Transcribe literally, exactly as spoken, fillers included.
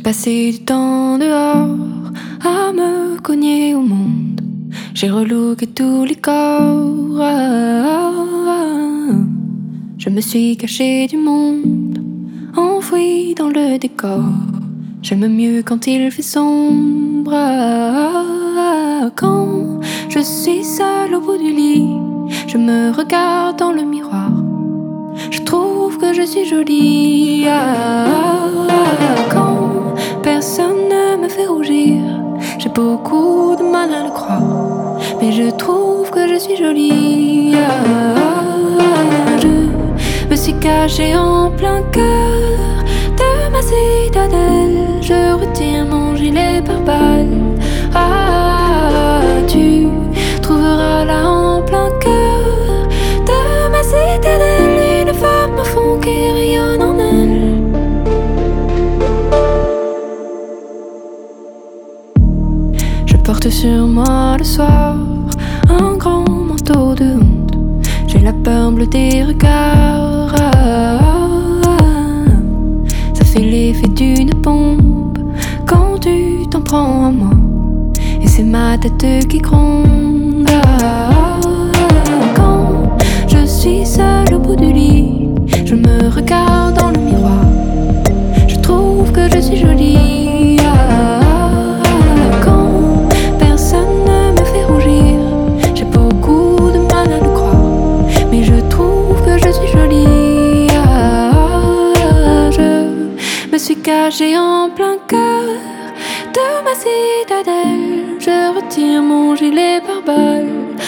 passé du temps dehors à me cogner au monde. J'ai relooké tous les corps. Je me suis caché du monde, enfoui dans le décor. J'aime mieux quand il fait sombre. Quand je suis seule au bout du lit, je me regarde dans le miroir. Je trouve que je suis jolie. Quand personne ne me fait rougir, j'ai beaucoup de mal à le croire, mais je trouve que je suis jolie. Je me suis cachée en plein cœur de ma citadelle. Je retire mon gilet pare-balles. Ah, tu trouveras là en plein cœur de ma citadelle une femme au fond qui rayonne en elle. Je porte sur moi le soir un grand manteau de honte. J'ai la peur bleue des regards. Ça fait l'effet d'une bombe quand tu t'en prends à moi, et c'est ma tête qui gronde. Quand je suis seule au bout du lit, je me regarde dans le miroir. Je trouve que je suis jolie. Quand personne ne me fait rougir, j'ai beaucoup de mal à le croire, mais je trouve que je suis jolie. Je me suis cachée en plein cœur de ma citadelle. Je retire mon gilet pare-balles.